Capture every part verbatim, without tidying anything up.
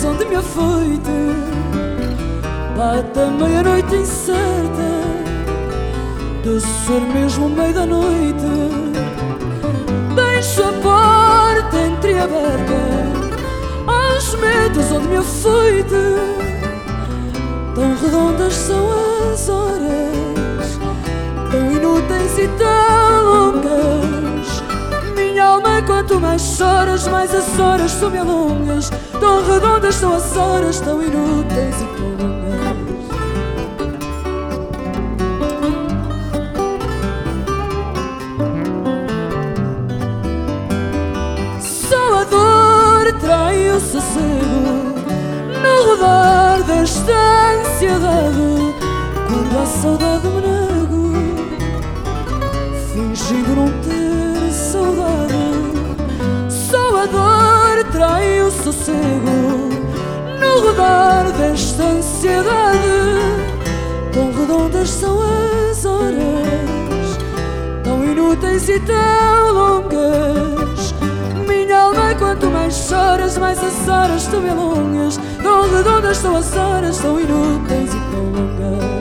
onde me afeite. Bate a meia-noite incerta de ser mesmo meio da noite. Deixo a porta entreaberta aos medos onde me afeite. Tão redondas são as horas, tão inúteis e tão longas. Minha alma, quanto mais choras, mais as horas tu me alongas. Tão redondas são as horas, tão inúteis e tão longas. Só a dor trai o sossego no rodar desta ansiedade. Quando a saudade me nego, fingindo não ter saudade. Só a dor trai o sossego no rodar desta ansiedade. Tão redondas são as horas, tão inúteis e tão longas. Minha alma, quanto mais choras, mais as horas tu me alongas. Tão redondas são as horas, tão inúteis e tão longas.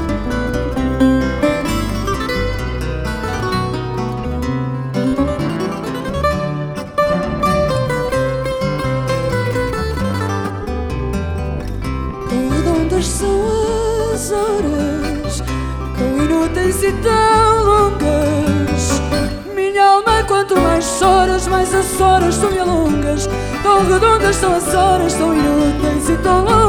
São as horas, tão inúteis e tão longas. Minha alma, quanto mais choras, mais as horas tu me alongas. Tão redondas são as horas, tão inúteis e tão longas.